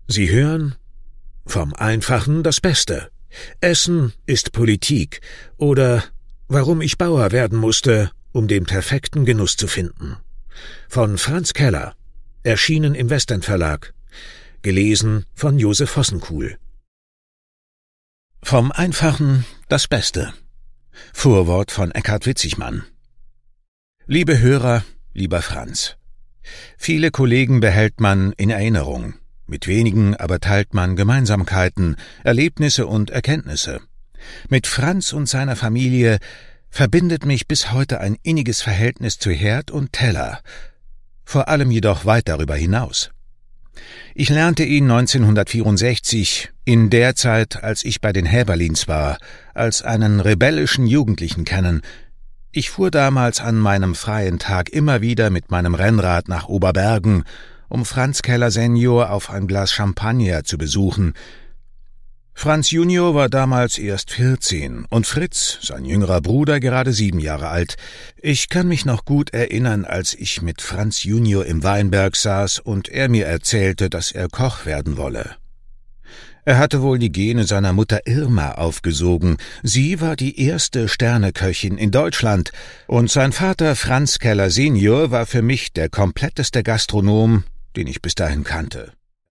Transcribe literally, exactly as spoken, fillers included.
Sie hören vom Einfachen das Beste. Essen ist Politik oder warum ich Bauer werden musste, um den perfekten Genuss zu finden. Von Franz Keller, erschienen im Westend Verlag, gelesen von Josef Hossenkuhl. Vom Einfachen das Beste. Vorwort von Eckhard Witzigmann. Liebe Hörer, lieber Franz, viele Kollegen behält man in Erinnerung. Mit wenigen aber teilt man Gemeinsamkeiten, Erlebnisse und Erkenntnisse. Mit Franz und seiner Familie verbindet mich bis heute ein inniges Verhältnis zu Herd und Teller, vor allem jedoch weit darüber hinaus. Ich lernte ihn neunzehnhundertvierundsechzig, in der Zeit, als ich bei den Häberlins war, als einen rebellischen Jugendlichen kennen. Ich fuhr damals an meinem freien Tag immer wieder mit meinem Rennrad nach Oberbergen, um Franz Keller Senior auf ein Glas Champagner zu besuchen. Franz Junior war damals erst vierzehn und Fritz, sein jüngerer Bruder, gerade sieben Jahre alt. Ich kann mich noch gut erinnern, als ich mit Franz Junior im Weinberg saß und er mir erzählte, dass er Koch werden wolle. Er hatte wohl die Gene seiner Mutter Irma aufgesogen. Sie war die erste Sterneköchin in Deutschland und sein Vater Franz Keller Senior war für mich der kompletteste Gastronom, den ich bis dahin kannte.